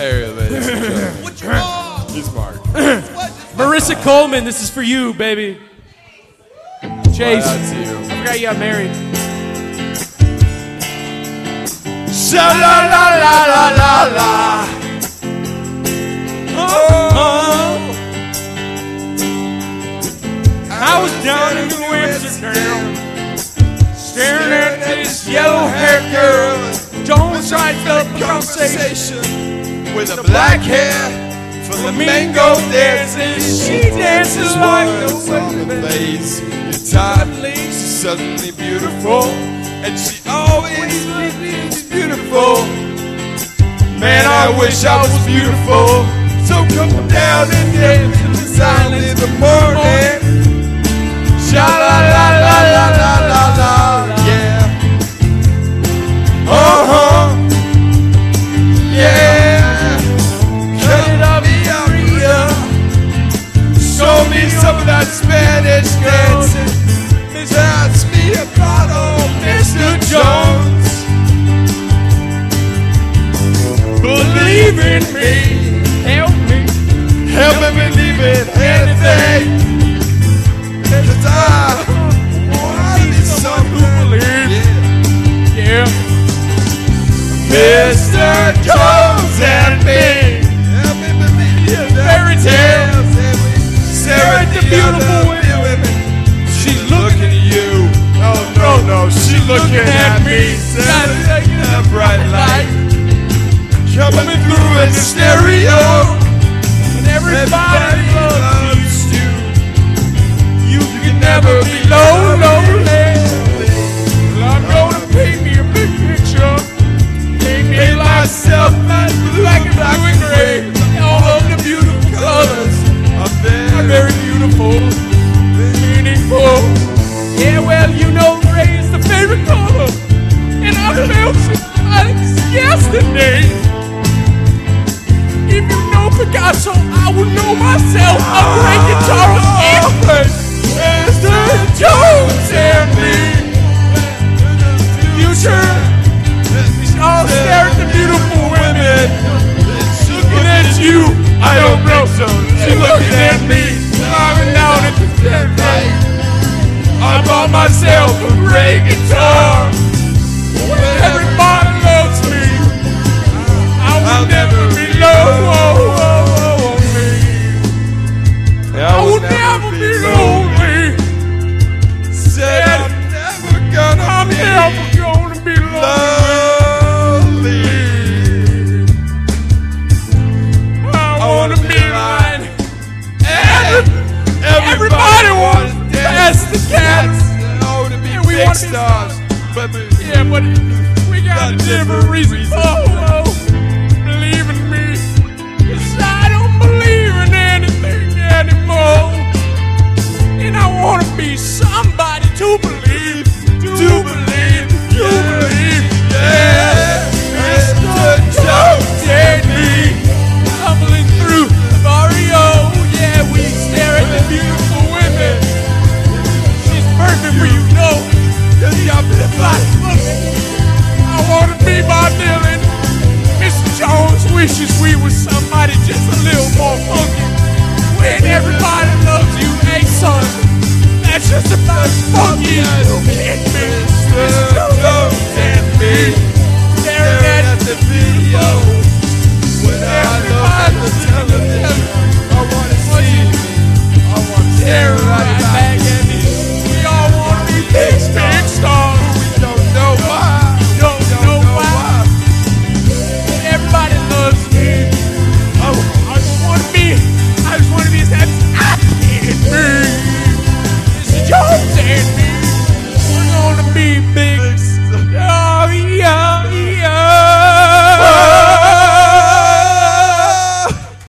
Hey, ladies and gentlemen. What you want? He's Mark. Marissa Coleman, this is for you, baby. Chase, That's you. I forgot you got married. Sha la la la la la la. I was down in Amsterdam, staring at this yellow-haired girl. Jones strikes up a conversation With a black hair, flamingo dances. She dances like the wind plays guitar. She's suddenly beautiful, and she always looks beautiful. Man, I wish I was beautiful. So come down and dance in the silence in the morning. Sha la la la la la la la, yeah. Yeah. Cut it up, Maria. Show me some of that Spanish dancing. Pass me a bottle, Mr. Jones. Believe in me. Help me believe in anything. 'Cause I wanna be someone who believes. Yeah. Mr. Jones and me. Fairy tales. Stare at the beautiful women. She's looking at you. No, she's looking at me. Shining a bright light coming through in the stereo. And everybody loves you. You can never be lonely. Well, I'm gonna paint me a big picture. Paint myself black and gray. All of the beautiful colors are very beautiful, meaningful. Yeah, well, you know gray is the favorite color. And I felt it yesterday. If you know Picasso, I would know myself. A great guitarist anyway. Mr. Jones and me. Future. All stare at the beautiful women. Looking at you, I don't know so. She's looking at me, climbing down at the light. I bought myself a great guitar. Everybody loves me. I'll never be lonely. I will never be lonely. Said I'm never gonna be lonely. I wanna be mine. Everybody wants to pass the cats. Oh, to be big stars. But we got a different reason. Believe in me. 'Cause I don't believe in anything anymore. And I wanna be somebody to believe. Yeah, Mr. Jones and me. Tumbling through the barrio. Yeah, we stare at the beautiful women. She's perfect for you, know. I wanna be Bob Dylan. Mr. Jones wishes we were somebody just a little more funky. When everybody loves you, hey son, that's just about as funky as you can be. Mr. Jones and me, staring at the video.